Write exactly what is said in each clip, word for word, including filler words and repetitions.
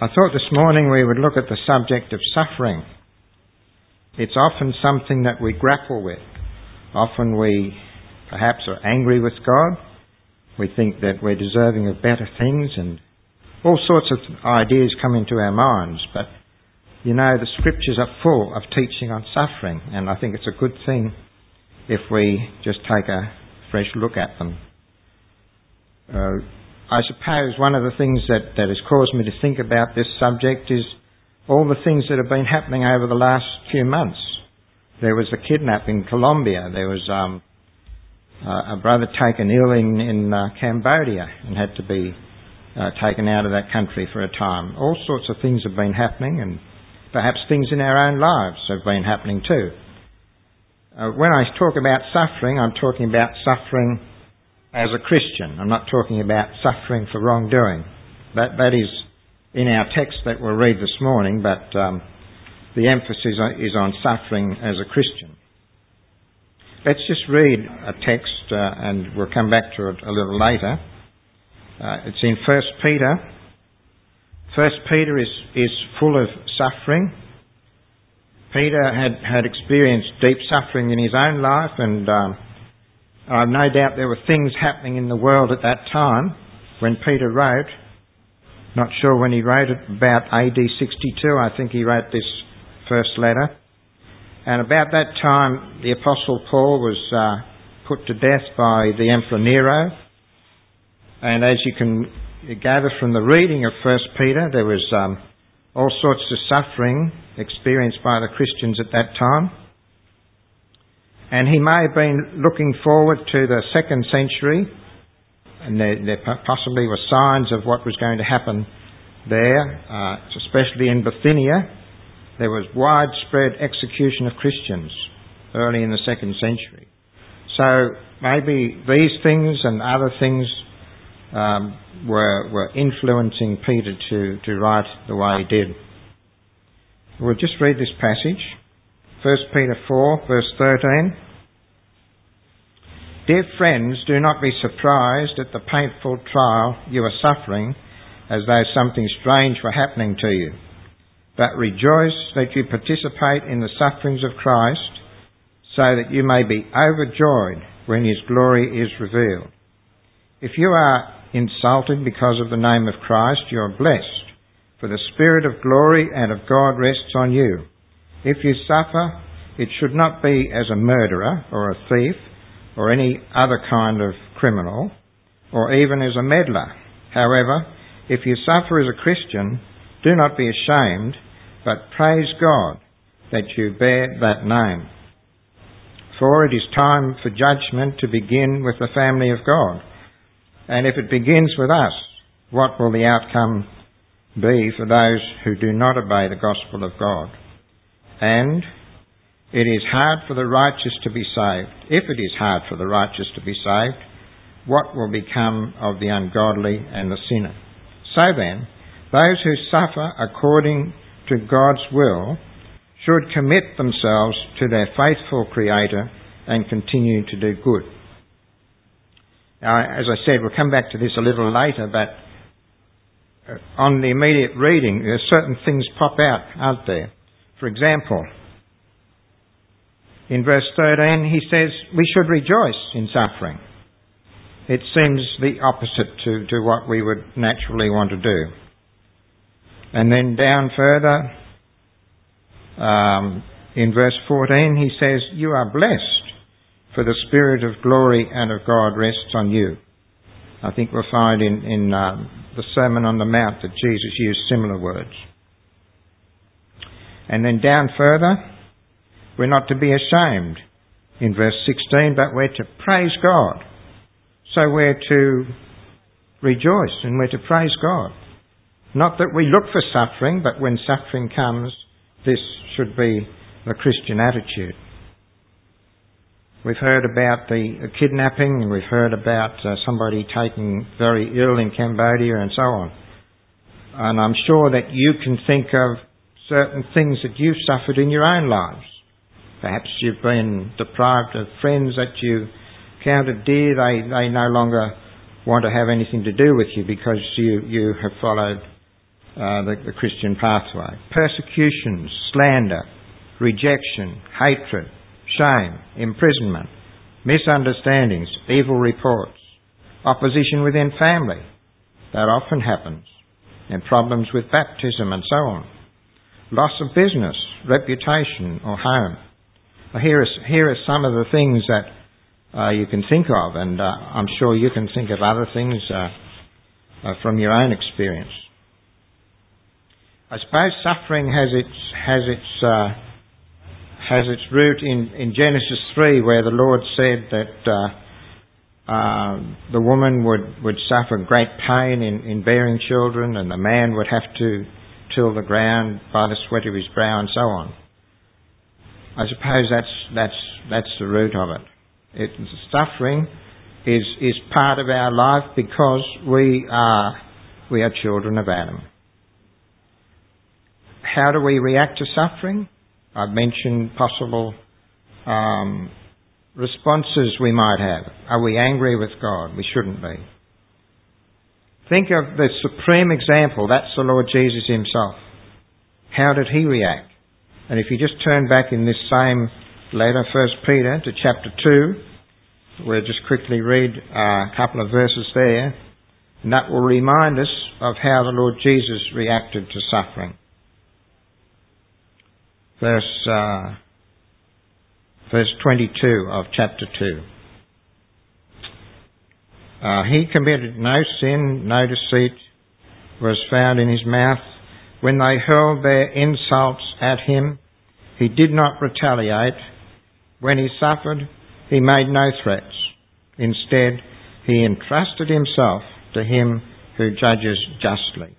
I thought this morning we would look at the subject of suffering. It's often something that we grapple with. Often we perhaps are angry with God. We think that we're deserving of better things, and all sorts of ideas come into our minds. But, you know, the scriptures are full of teaching on suffering, and I think it's a good thing if we just take a fresh look at them. Uh, I suppose one of the things that, that has caused me to think about this subject is all the things that have been happening over the last few months. There was the kidnapping in Colombia. There was um, uh, a brother taken ill in, in uh, Cambodia and had to be uh, taken out of that country for a time. All sorts of things have been happening, and perhaps things in our own lives have been happening too. Uh, when I talk about suffering, I'm talking about suffering as a Christian. I'm not talking about suffering for wrongdoing. That that is in our text that we'll read this morning, but um, the emphasis is on suffering as a Christian. Let's just read a text, uh, and we'll come back to it a little later. Uh, it's in First Peter. First Peter is, is full of suffering. Peter had, had experienced deep suffering in his own life, and um, I've no doubt there were things happening in the world at that time when Peter wrote. Not sure when he wrote it, about A D sixty-two, I think he wrote this first letter. And about that time, the Apostle Paul was uh, put to death by the Emperor Nero. And as you can gather from the reading of First Peter, there was um, all sorts of suffering experienced by the Christians at that time. And he may have been looking forward to the second century, and there, there possibly were signs of what was going to happen there, uh, especially in Bithynia. There was widespread execution of Christians early in the second century. So maybe these things and other things um, were, were influencing Peter to, to write the way he did. We'll just read this passage. First Peter four, verse thirteen. Dear friends, do not be surprised at the painful trial you are suffering, as though something strange were happening to you. But rejoice that you participate in the sufferings of Christ, so that you may be overjoyed when His glory is revealed. If you are insulted because of the name of Christ, you are blessed, for the Spirit of glory and of God rests on you. If you suffer, it should not be as a murderer or a thief or any other kind of criminal, or even as a meddler. However, if you suffer as a Christian, do not be ashamed, but praise God that you bear that name. For it is time for judgment to begin with the family of God. And if it begins with us, what will the outcome be for those who do not obey the gospel of God? And it is hard for the righteous to be saved. If it is hard for the righteous to be saved, what will become of the ungodly and the sinner? So then, those who suffer according to God's will should commit themselves to their faithful Creator and continue to do good. Now, as I said, we'll come back to this a little later, but on the immediate reading, there are certain things pop out, aren't there? For example, in verse thirteen, he says we should rejoice in suffering. It seems the opposite to, to what we would naturally want to do. And then down further, um, in verse fourteen, he says, you are blessed, for the Spirit of glory and of God rests on you. I think we'll find in, in um, the Sermon on the Mount that Jesus used similar words. And then down further, we're not to be ashamed in verse sixteen, but we're to praise God. So we're to rejoice and we're to praise God. Not that we look for suffering, but when suffering comes, this should be the Christian attitude. We've heard about the kidnapping, and we've heard about uh, somebody taken very ill in Cambodia and so on. And I'm sure that you can think of certain things that you've suffered in your own lives. Perhaps you've been deprived of friends that you counted dear. They, they no longer want to have anything to do with you because you, you have followed uh, the, the Christian pathway. Persecutions, slander, rejection, hatred, shame, imprisonment, misunderstandings, evil reports, opposition within family. That often happens. And problems with baptism and so on. Loss of business, reputation or home. Well, here, are, here are some of the things that uh, you can think of, and uh, I'm sure you can think of other things uh, uh, from your own experience. I suppose suffering has its has its uh, has its root in, in Genesis three, where the Lord said that uh, uh, the woman would, would suffer great pain in, in bearing children, and the man would have to till the ground by the sweat of his brow, and so on. I suppose that's that's that's the root of it. It suffering is is part of our life because we are we are children of Adam. How do we react to suffering? I've mentioned possible um, responses we might have. Are we angry with God? We shouldn't be. Think of the supreme example. That's the Lord Jesus himself. How did he react? And if you just turn back in this same letter, First Peter, to chapter two, we'll just quickly read a couple of verses there, and that will remind us of how the Lord Jesus reacted to suffering. Verse, uh, verse twenty-two of chapter two. Uh, he committed no sin, no deceit was found in his mouth. When they hurled their insults at him, he did not retaliate. When he suffered, he made no threats. Instead, he entrusted himself to him who judges justly.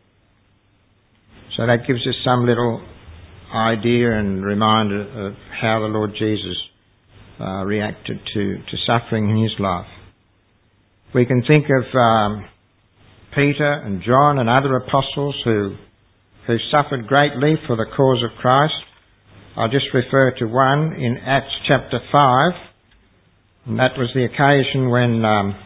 So that gives us some little idea and reminder of how the Lord Jesus uh, reacted to, to suffering in his life. We can think of um, Peter and John and other apostles who who suffered greatly for the cause of Christ. I'll just refer to one in Acts chapter five, and that was the occasion when um,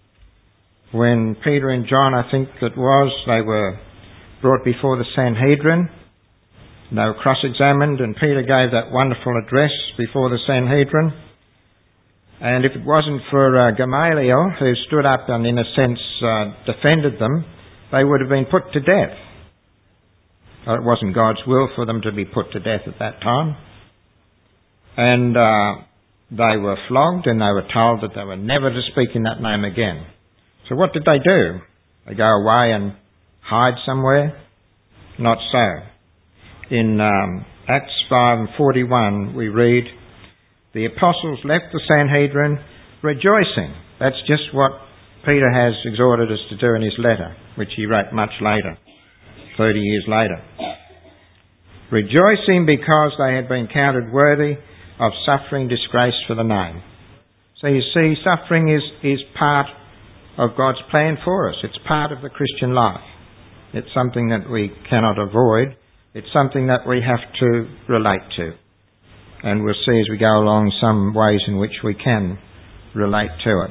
when Peter and John, I think it was, they were brought before the Sanhedrin. They were cross-examined, and Peter gave that wonderful address before the Sanhedrin. And if it wasn't for uh, Gamaliel, who stood up and in a sense uh, defended them, they would have been put to death. Well, it wasn't God's will for them to be put to death at that time. And uh, they were flogged, and they were told that they were never to speak in that name again. So what did they do? They go away and hide somewhere? Not so. In um, Acts five and forty-one we read, the apostles left the Sanhedrin rejoicing. That's just what Peter has exhorted us to do in his letter, which he wrote much later, thirty years later. Rejoicing because they had been counted worthy of suffering disgrace for the name. So you see, suffering is, is part of God's plan for us. It's part of the Christian life. It's something that we cannot avoid. It's something that we have to relate to. And we'll see as we go along some ways in which we can relate to it.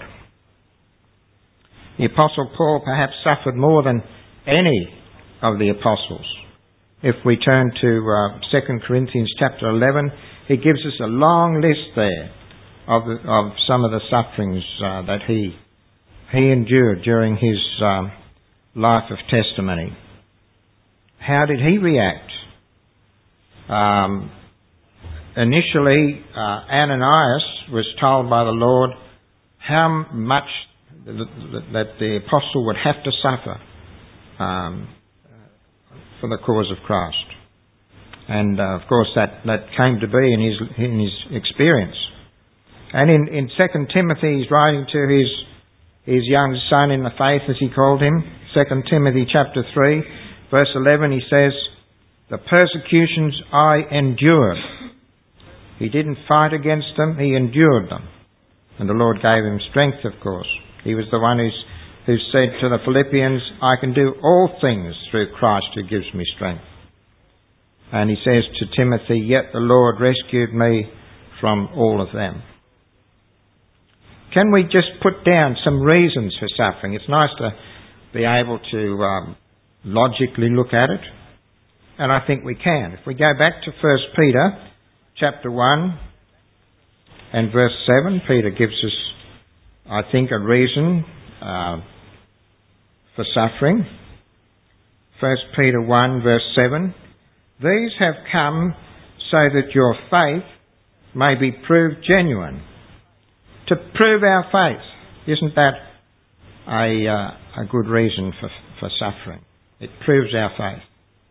The Apostle Paul perhaps suffered more than any of the apostles. If we turn to uh, Second Corinthians chapter eleven, he gives us a long list there of, the, of some of the sufferings uh, that he he endured during his um, life of testimony. How did he react? Um, initially, uh, Ananias was told by the Lord how much th- th- that the apostle would have to suffer um, for the cause of Christ. And uh, of course that, that came to be in his in his experience. And in, in Second Timothy, he's writing to his his young son in the faith, as he called him. Second Timothy chapter three, verse eleven, he says, the persecutions I endured. He didn't fight against them, he endured them. And the Lord gave him strength, of course. He was the one who's, who said to the Philippians, I can do all things through Christ who gives me strength. And he says to Timothy, yet the Lord rescued me from all of them. Can we just put down some reasons for suffering? It's nice to be able to um, logically look at it. And I think we can. If we go back to First Peter chapter one and verse seven, Peter gives us, I think, a reason uh, for suffering. First Peter one verse seven, these have come so that your faith may be proved genuine. To prove our faith, isn't that a, uh, a good reason for, for suffering? It proves our faith.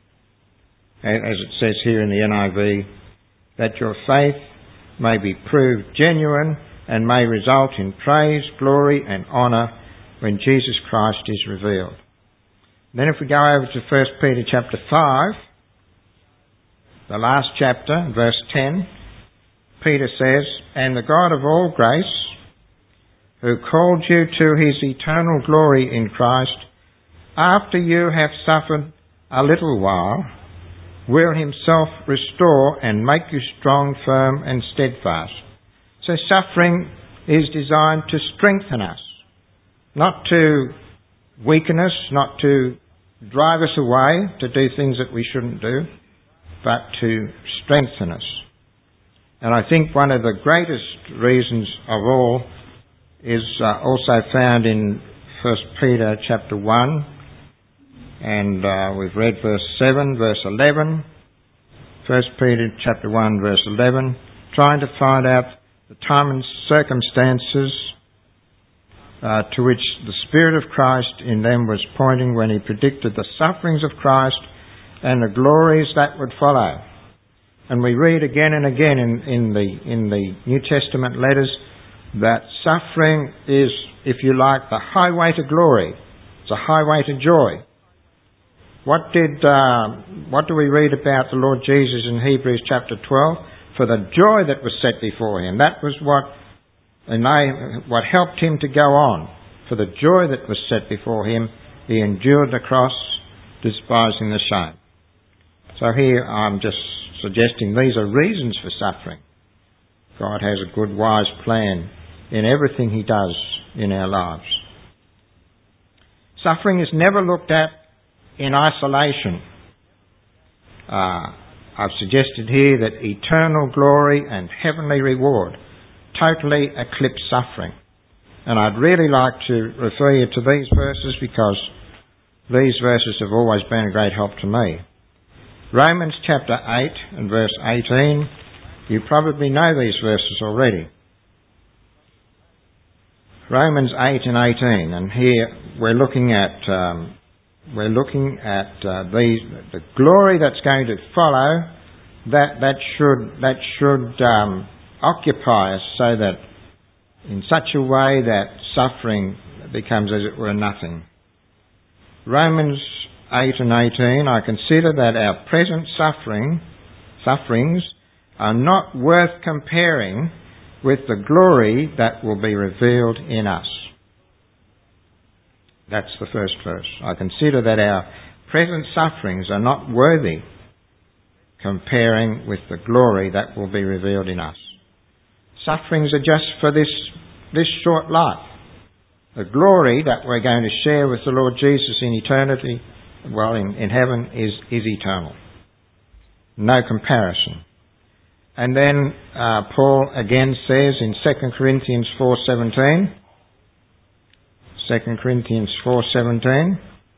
As it says here in the N I V, that your faith may be proved genuine and may result in praise, glory and honour when Jesus Christ is revealed. Then if we go over to First Peter chapter five, the last chapter, verse ten, Peter says, and the God of all grace, who called you to his eternal glory in Christ, after you have suffered a little while, will himself restore and make you strong, firm and steadfast. So suffering is designed to strengthen us, not to weaken us, not to drive us away to do things that we shouldn't do, but to strengthen us. And I think one of the greatest reasons of all is uh, also found in First Peter chapter one, and uh, we've read verse seven, verse eleven, First Peter chapter one, verse eleven, trying to find out the time and circumstances uh, to which the Spirit of Christ in them was pointing when he predicted the sufferings of Christ and the glories that would follow. And we read again and again in, in the in the New Testament letters that suffering is, if you like, the highway to glory. It's a highway to joy. What did uh, what do we read about the Lord Jesus in Hebrews chapter twelve? For the joy that was set before him. That was what and they, what helped him to go on. For the joy that was set before him, he endured the cross, despising the shame. So here I'm just suggesting these are reasons for suffering. God has a good, wise plan in everything he does in our lives. Suffering is never looked at in isolation. Uh, I've suggested here that eternal glory and heavenly reward totally eclipse suffering. And I'd really like to refer you to these verses because these verses have always been a great help to me. Romans chapter eight and verse eighteen. You probably know these verses already. Romans eight and eighteen, and here we're looking at um, we're looking at uh, these the glory that's going to follow. That that should that should um, occupy us so that in such a way that suffering becomes, as it were, nothing. Romans eight and eighteen. I consider that our present suffering sufferings are not worth comparing with the glory that will be revealed in us. That's the first verse. I consider that our present sufferings are not worthy comparing with the glory that will be revealed in us. Sufferings are just for this, this short life. The glory that we're going to share with the Lord Jesus in eternity, well, in, in heaven, is, is eternal. No comparison. And then uh, Paul again says in Second Corinthians four seventeen, Second Corinthians four seventeen,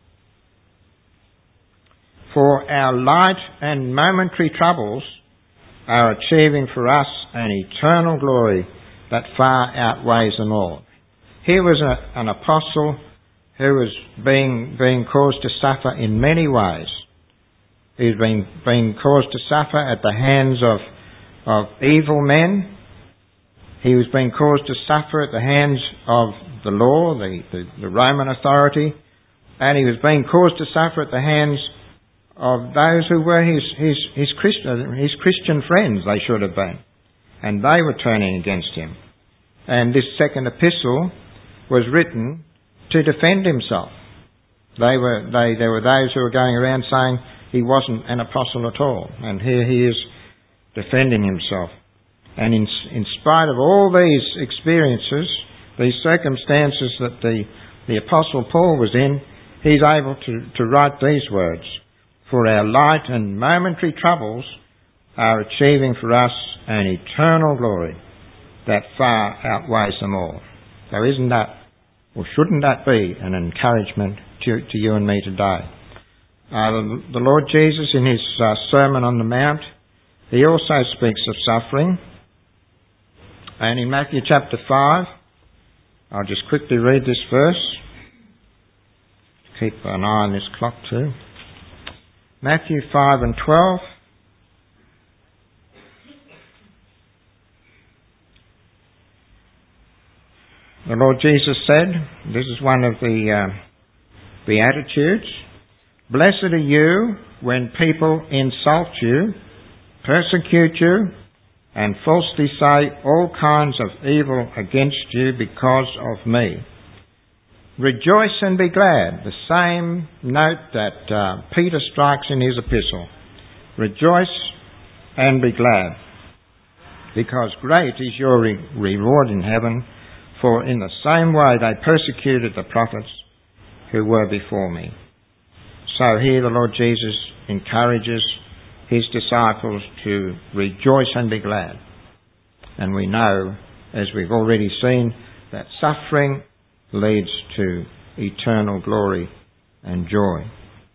for our light and momentary troubles are achieving for us an eternal glory that far outweighs them all. Here was a, an apostle who was being being caused to suffer in many ways. He was being, being caused to suffer at the hands of of evil men. He was being caused to suffer at the hands of the law, the, the, the Roman authority, and he was being caused to suffer at the hands of those who were his, his, his, Christian, his Christian friends, they should have been. And they were turning against him. And this second epistle was written to defend himself. They were, they, there were those who were going around saying he wasn't an apostle at all. And here he is defending himself. And in, in spite of all these experiences, these circumstances that the, the Apostle Paul was in, he's able to, to write these words. for our light and momentary troubles are achieving for us an eternal glory that far outweighs them all. So isn't that, or shouldn't that be, an encouragement to, to you and me today? Uh, the, the Lord Jesus, in his uh, Sermon on the Mount, he also speaks of suffering. And in Matthew chapter five, I'll just quickly read this verse. Keep an eye on this clock too. Matthew five and twelve. The Lord Jesus said, this is one of the uh, Beatitudes, "Blessed are you when people insult you, persecute you, and falsely say all kinds of evil against you because of me. Rejoice and be glad." The same note that uh, Peter strikes in his epistle. Rejoice and be glad, because great is your re- reward in heaven, for in the same way they persecuted the prophets who were before me. So here the Lord Jesus encourages his disciples to rejoice and be glad. And we know, as we've already seen, that suffering leads to eternal glory and joy.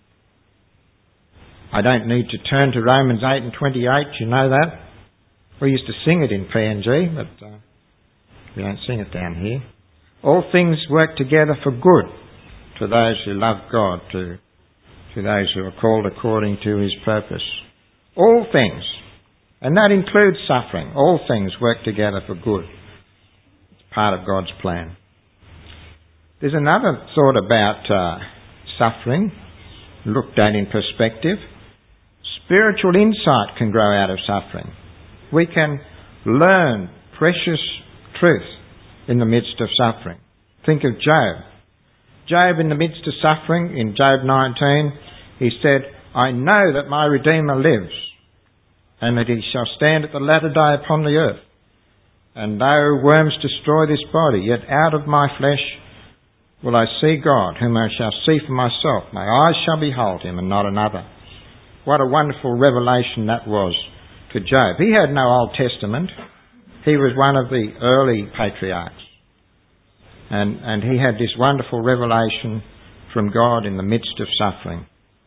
I don't need to turn to Romans eight and twenty-eight, you know that. We used to sing it in P N G, but uh, we don't sing it down here. All things work together for good to those who love God, to, to those who are called according to his purpose. All things, and that includes suffering, all things work together for good. It's part of God's plan. There's another thought about uh, suffering, looked at in perspective. Spiritual insight can grow out of suffering. We can learn precious truth in the midst of suffering. Think of Job. Job, in the midst of suffering, in Job nineteen, he said, "I know that my Redeemer lives, and that he shall stand at the latter day upon the earth. And though worms destroy this body, yet out of my flesh will I see God, whom I shall see for myself. My eyes shall behold him, and not another." What a wonderful revelation that was to Job. He had no Old Testament. He was one of the early patriarchs. And, and he had this wonderful revelation from God in the midst of suffering.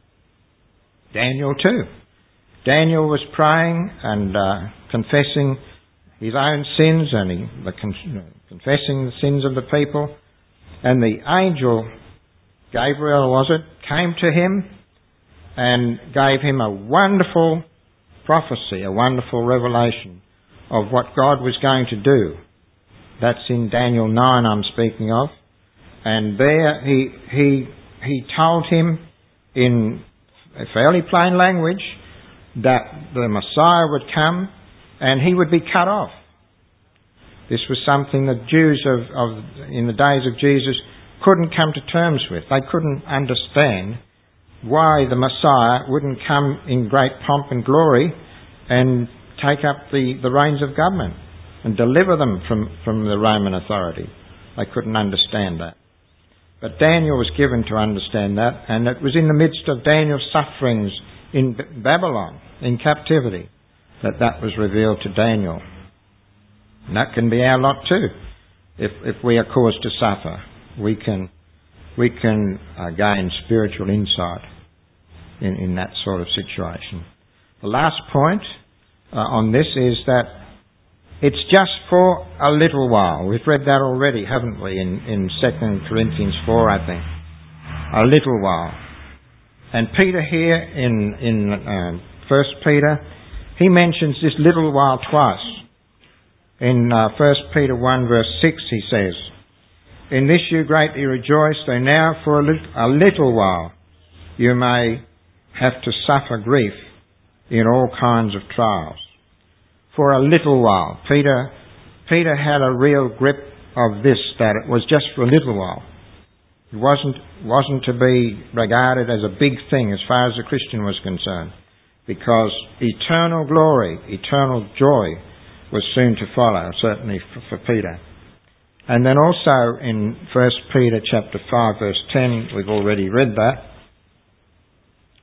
Daniel too. Daniel was praying and uh, confessing his own sins and he, the con- confessing the sins of the people. And the angel, Gabriel was it, came to him and gave him a wonderful prophecy, a wonderful revelation of what God was going to do. That's in Daniel nine I'm speaking of. And there he he he told him in a fairly plain language that the Messiah would come and he would be cut off. This was something that Jews of, of in the days of Jesus couldn't come to terms with. They couldn't understand why the Messiah wouldn't come in great pomp and glory and take up the, the reins of government and deliver them from, from the Roman authority. They couldn't understand that. But Daniel was given to understand that, and it was in the midst of Daniel's sufferings in Babylon, in captivity, that that was revealed to Daniel. And that can be our lot too. If if we are caused to suffer, we can we can uh, gain spiritual insight in, in that sort of situation. The last point uh, on this is that it's just for a little while. We've read that already, haven't we, in, in Second Corinthians four, I think. A little while. And Peter here in, in uh, First Peter, he mentions this little while twice. In uh, First Peter one verse six he says, "In this you greatly rejoice, though now for a little, a little while you may have to suffer grief in all kinds of trials." For a little while. Peter, Peter had a real grip of this, that it was just for a little while. It wasn't, wasn't to be regarded as a big thing as far as the Christian was concerned, because eternal glory, eternal joy was soon to follow, certainly for, for Peter. And then also in First Peter chapter five verse ten, we've already read that.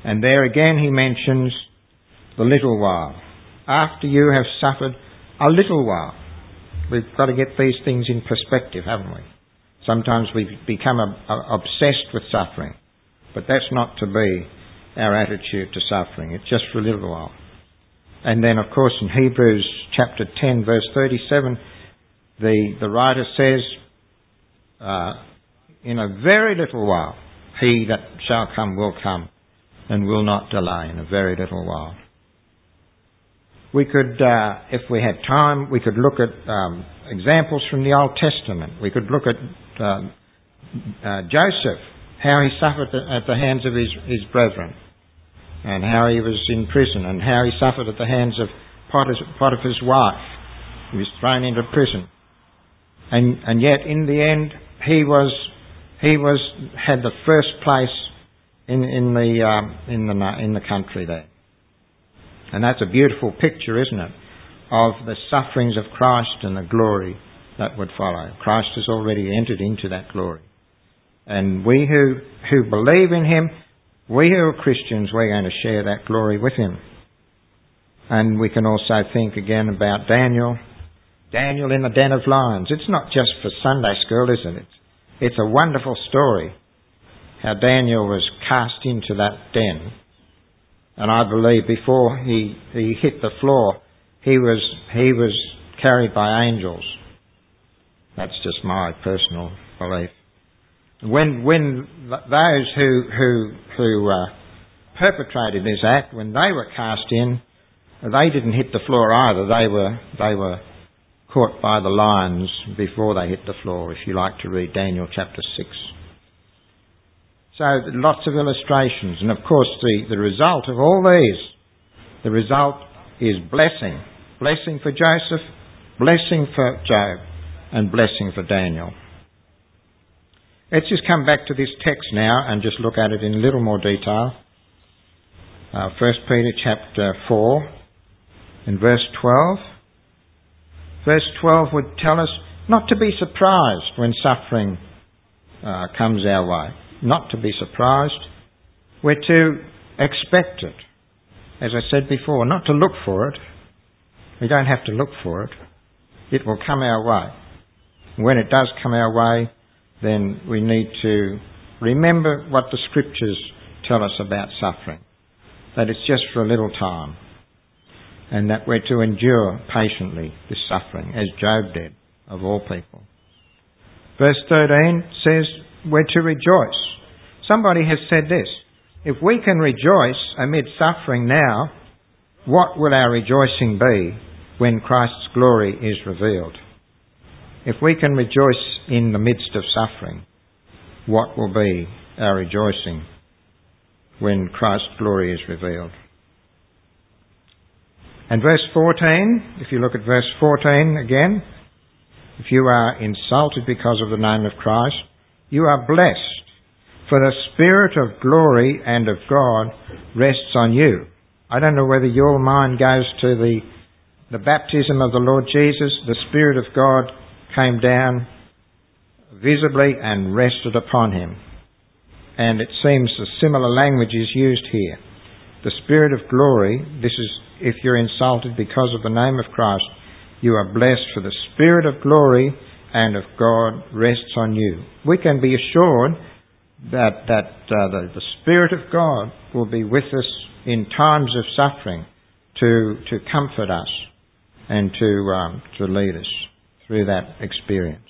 And there again he mentions the little while. After you have suffered a little while. We've got to get these things in perspective, haven't we? Sometimes we become a, a, obsessed with suffering. But that's not to be our attitude to suffering. It's just for a little while. And then, of course, in Hebrews chapter ten, verse thirty-seven, the, the writer says, uh, in a very little while, he that shall come will come and will not delay in a very little while. We could, uh, if we had time, we could look at um, examples from the Old Testament. We could look at um, uh, Joseph, how he suffered at the hands of his, his brethren, and how he was in prison, and how he suffered at the hands of Potiphar's wife. He was thrown into prison. And, and yet, in the end, he was he was had the first place in in the um, in the in the country there. And that's a beautiful picture, isn't it, of the sufferings of Christ and the glory that would follow. Christ has already entered into that glory. And we who, who believe in him, we who are Christians, we're going to share that glory with him. And we can also think again about Daniel. Daniel in the den of lions. It's not just for Sunday school, is it? It's, it's a wonderful story how Daniel was cast into that den. And I believe before he, he hit the floor, he was he was carried by angels. That's just my personal belief. When when those who who who uh, perpetrated this act, when they were cast in, they didn't hit the floor either. They were they were caught by the lions before they hit the floor. If you like to read Daniel chapter six. So lots of illustrations, and of course the, the result of all these, the result is blessing. Blessing for Joseph, blessing for Job, and blessing for Daniel. Let's just come back to this text now and just look at it in a little more detail. Uh, First Peter chapter four, in verse twelve. Verse twelve would tell us not to be surprised when suffering uh, comes our way. Not to be surprised. We're to expect it. As I said before, not to look for it. We don't have to look for it. It will come our way. When it does come our way, then we need to remember what the Scriptures tell us about suffering. That it's just for a little time. And that we're to endure patiently this suffering, as Job did, of all people. Verse thirteen says we're to rejoice. Somebody has said this: if we can rejoice amid suffering now, what will our rejoicing be when Christ's glory is revealed? If we can rejoice in the midst of suffering, what will be our rejoicing when Christ's glory is revealed? And verse fourteen, if you look at verse fourteen again, if you are insulted because of the name of Christ, you are blessed, for the Spirit of glory and of God rests on you. I don't know whether your mind goes to the, the baptism of the Lord Jesus. The Spirit of God came down visibly and rested upon him. And it seems a similar language is used here. The Spirit of glory, this is if you're insulted because of the name of Christ, you are blessed, for the Spirit of glory and of God rests on you. We can be assured that that uh, the, the Spirit of God will be with us in times of suffering to to comfort us and to um, to lead us through that experience.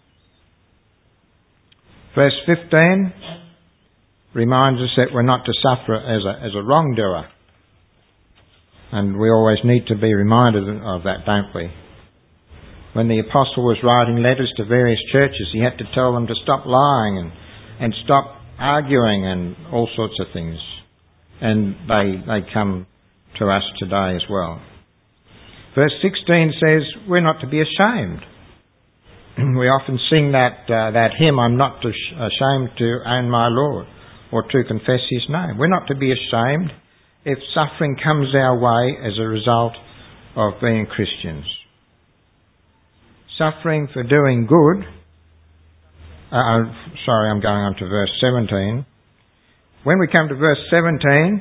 Verse fifteen reminds us that we're not to suffer as a as a wrongdoer, and we always need to be reminded of that, don't we? When the apostle was writing letters to various churches, he had to tell them to stop lying and and stop arguing and all sorts of things. And they they come to us today as well. Verse sixteen says we're not to be ashamed. We often sing that uh, that hymn, I'm not to sh- ashamed to own my Lord, or to confess his name. We're not to be ashamed if suffering comes our way as a result of being Christians. Suffering for doing good. Uh, sorry, I'm going on to verse seventeen. When we come to verse seventeen,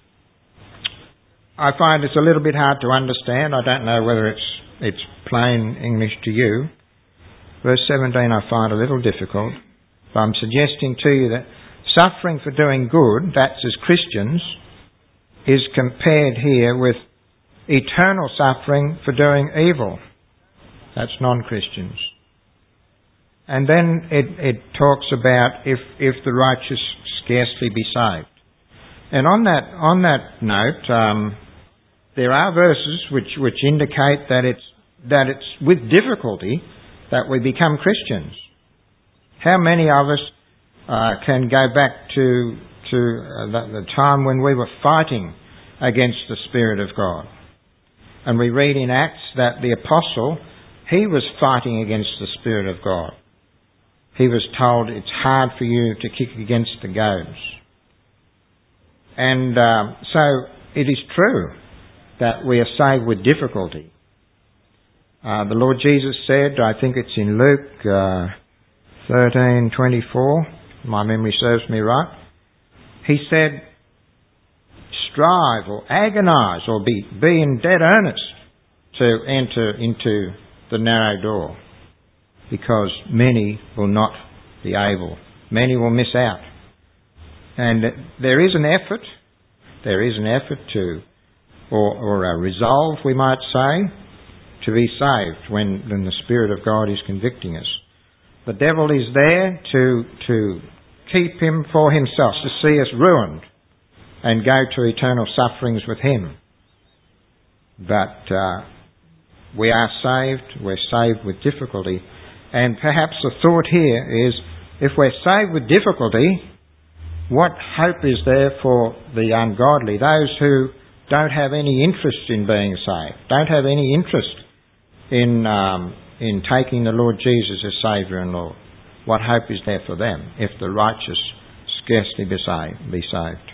I find it's a little bit hard to understand. I don't know whether it's it's plain English to you. Verse seventeen I find a little difficult. But I'm suggesting to you that suffering for doing good, that's as Christians, is compared here with eternal suffering for doing evil. That's non-Christians. And then it, it talks about if, if the righteous scarcely be saved. And on that on that note, um, there are verses which, which indicate that it's that it's with difficulty that we become Christians. How many of us uh, can go back to to uh, the, the time when we were fighting against the Spirit of God? And we read in Acts that the apostle, he was fighting against the Spirit of God. He was told, it's hard for you to kick against the goads. And uh, so it is true that we are saved with difficulty. Uh, the Lord Jesus said, I think it's in Luke uh, thirteen twenty-four, my memory serves me right, he said, strive or agonise or be, be in dead earnest to enter into the narrow door, because many will not be able. Many will miss out. And there is an effort, there is an effort to, or, or a resolve, we might say, to be saved when, when the Spirit of God is convicting us. The devil is there to, to keep him for himself, to see us ruined and go to eternal sufferings with him. But uh, we are saved, we're saved with difficulty. And perhaps the thought here is, if we're saved with difficulty, what hope is there for the ungodly, those who don't have any interest in being saved, don't have any interest in um, in taking the Lord Jesus as Saviour and Lord? What hope is there for them if the righteous scarcely be saved? Be saved?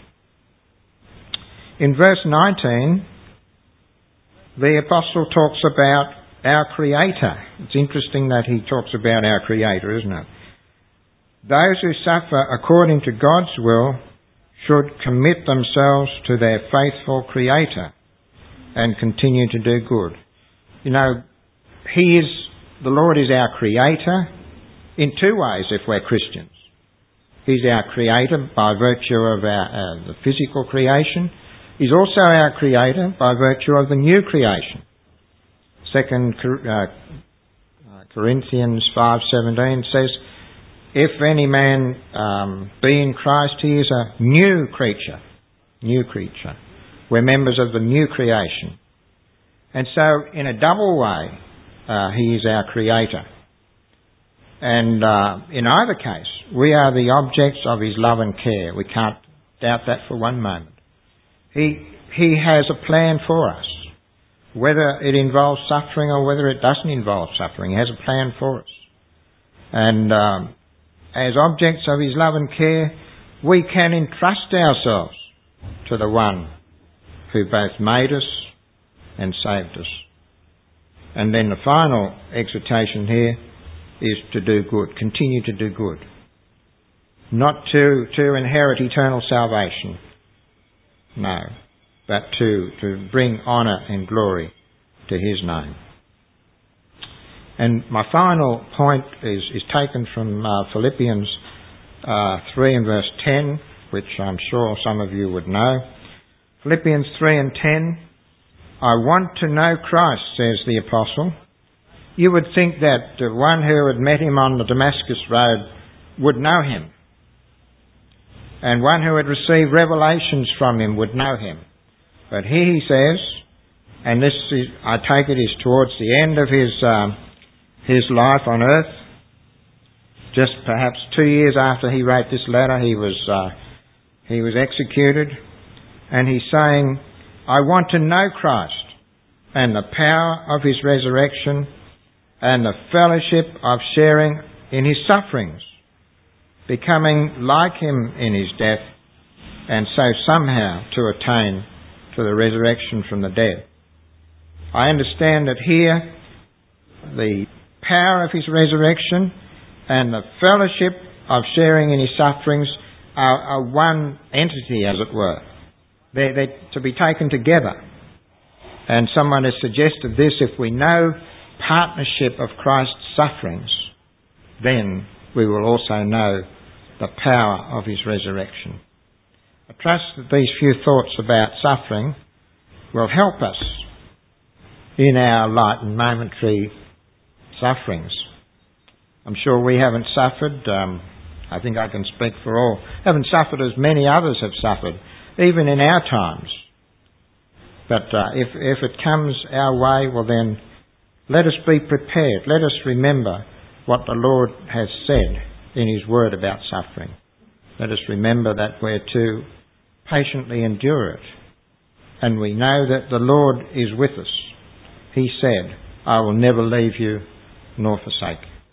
In verse nineteen, the apostle talks about our Creator. It's interesting that he talks about our Creator, isn't it? Those who suffer according to God's will should commit themselves to their faithful Creator and continue to do good. You know, He is, the Lord is our Creator in two ways if we're Christians. He's our Creator by virtue of our, uh, the physical creation. He's also our Creator by virtue of the new creation. Second uh, Corinthians five seventeen says, if any man um, be in Christ, he is a new creature. New creature. We're members of the new creation. And so, in a double way, uh, he is our Creator. And uh, in either case, we are the objects of his love and care. We can't doubt that for one moment. He, he has a plan for us. Whether it involves suffering or whether it doesn't involve suffering, he has a plan for us. And um, as objects of his love and care, we can entrust ourselves to the one who both made us and saved us. And then the final exhortation here is to do good, continue to do good. Not to, to inherit eternal salvation, no, but to, to bring honour and glory to his name. And my final point is, is taken from uh, Philippians uh, three and verse ten, which I'm sure some of you would know. Philippians three and ten, I want to know Christ, says the apostle. You would think that the one who had met him on the Damascus road would know him. And one who had received revelations from him would know him. But here he says, and this is, I take it is towards the end of his um, his life on earth, just perhaps two years after he wrote this letter, he was uh, he was executed, and he's saying, I want to know Christ and the power of his resurrection and the fellowship of sharing in his sufferings, becoming like him in his death, and so somehow to attain to the resurrection from the dead. I understand that here the power of his resurrection and the fellowship of sharing in his sufferings are, are one entity, as it were. They're, they're to be taken together. And someone has suggested this: if we know partnership of Christ's sufferings, then we will also know the power of his resurrection. I trust that these few thoughts about suffering will help us in our light and momentary sufferings. I'm sure we haven't suffered, um, I think I can speak for all, haven't suffered as many others have suffered, even in our times. But uh, if, if it comes our way, well then, let us be prepared. Let us remember what the Lord has said in his word about suffering. Let us remember that we're to patiently endure it. And we know that the Lord is with us. He said, I will never leave you nor forsake you.